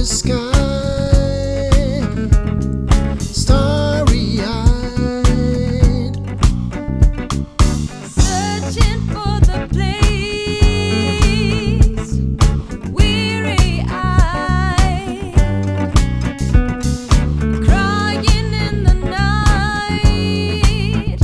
sky, starry-eyed, searching for the place, weary-eyed, crying in the night,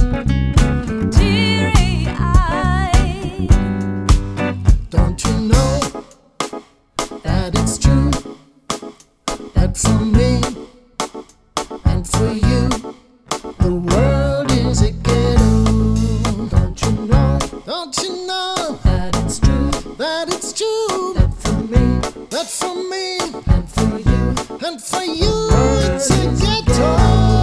teary-eyed. Don't you know that it's true, that for me and for you the world is a ghetto? Don't you know that it's true, that it's true, that for me and for you it's a ghetto.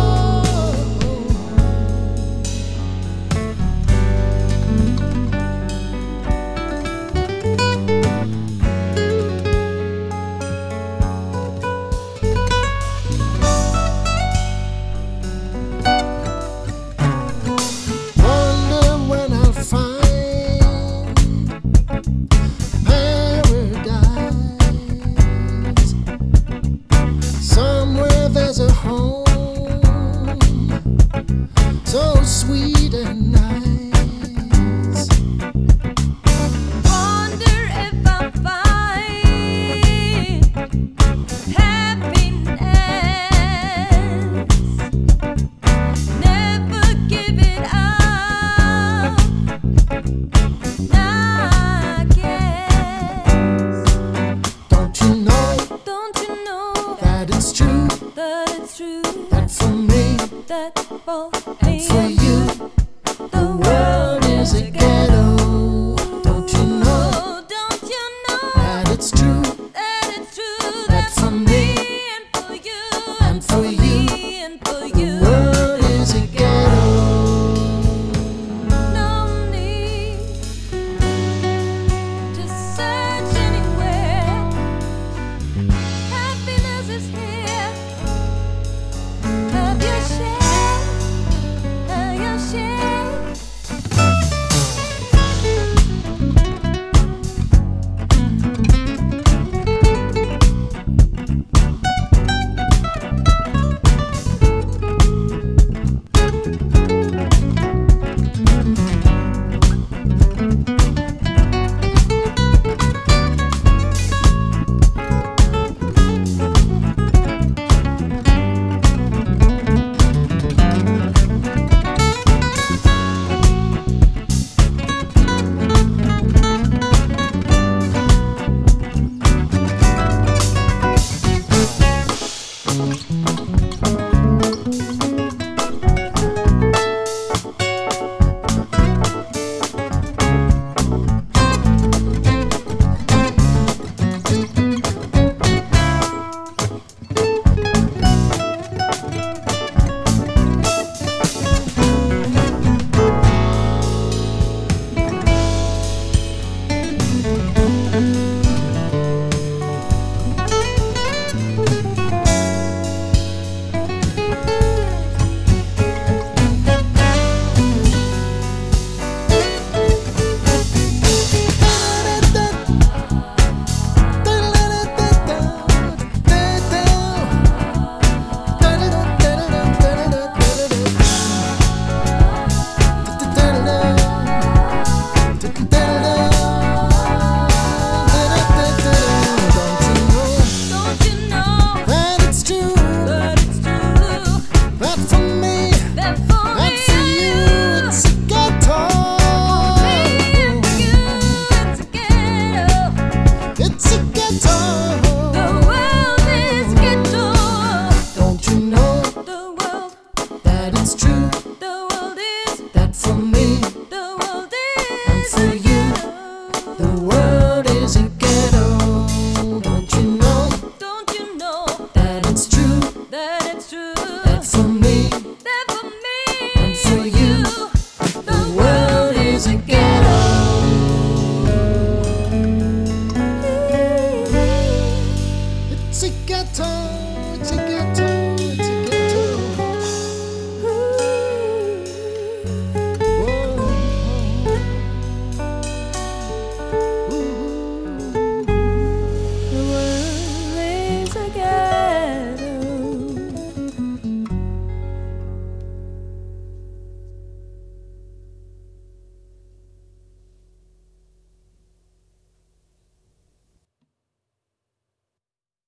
There's a home so sweet and nice. Wonder if I'll find happiness. Never give it up. I guess. Don't you know That it's true, it's true. that for me That for and me for you the the world is a ghetto?